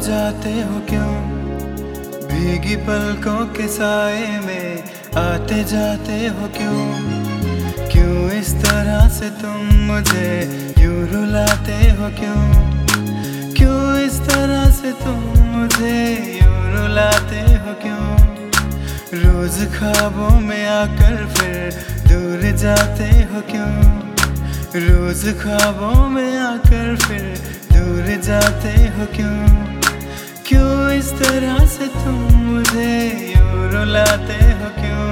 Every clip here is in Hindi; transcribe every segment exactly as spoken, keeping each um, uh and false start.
जाते हो क्यों, भीगी पलकों के साए में आते जाते हो क्यों, क्यों इस तरह से तुम मुझे यूं रुलाते हो क्यों, क्यों इस तरह से तुम मुझे यूं रुलाते हो क्यों, रोज ख्वाबों में आकर फिर दूर जाते हो क्यों, रोज ख्वाबों में आकर फिर दूर जाते हो क्यों, क्यों इस तरह से तुम मुझे यूं रुलाते हो क्यों।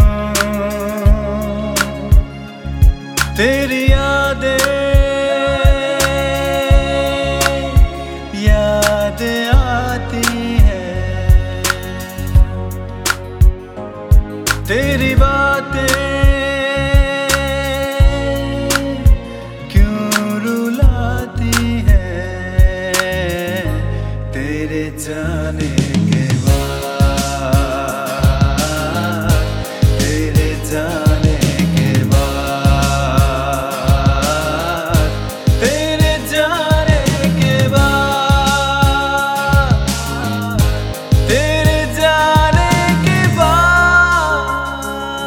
तेरी यादें याद आती है, तेरी बातें जाने के बाद, तेरे जाने के बाद, तेरे जाने के बाद, तेरे जाने के बाद।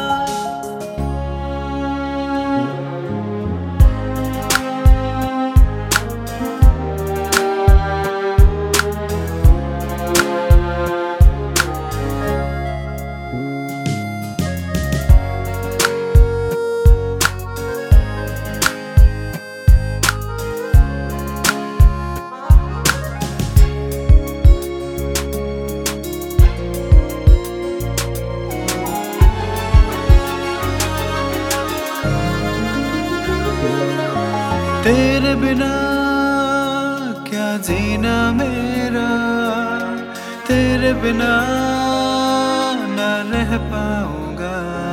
तेरे बिना क्या जीना मेरा, तेरे बिना न रह पाऊंगा,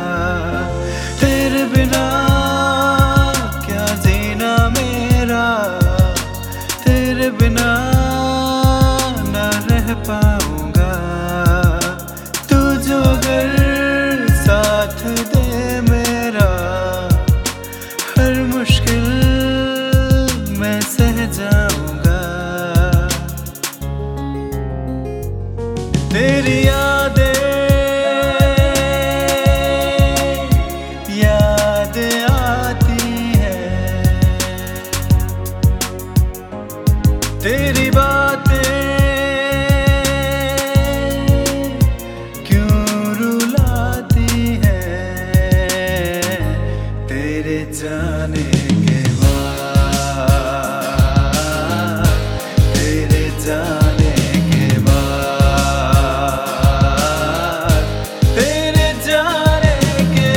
तेरे बिना क्या जीना मेरा, तेरे बिना न रह पाऊंगा, तू जो अगर साथ दे मेरा, हर मुश्किल मैं सह जाऊंगा। तेरी यादें याद आती है, तेरी बातें क्यों रुलाती है, तेरे जाने के जाने के बाद, तेरे जाने के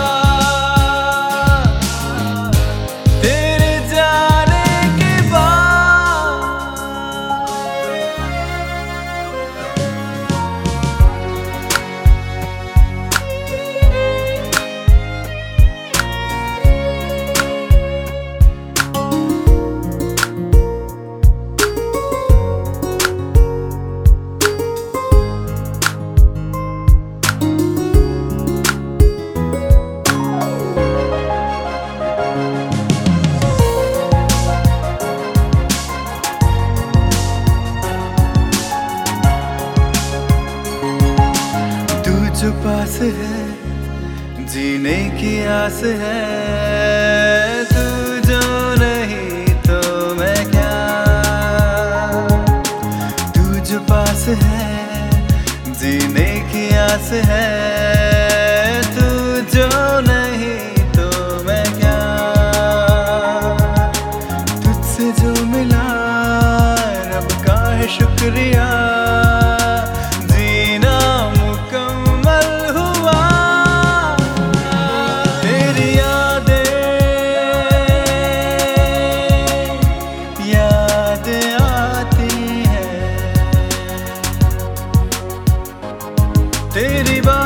बाद, तेरे जाने के बाद। जो पास है जीने की आस है, तू जो नहीं तो मैं क्या, तू जो पास है जीने की आस है, तू जो नहीं तो मैं क्या, तुझसे जो मिला रब का है शुक्रिया, तेरी बात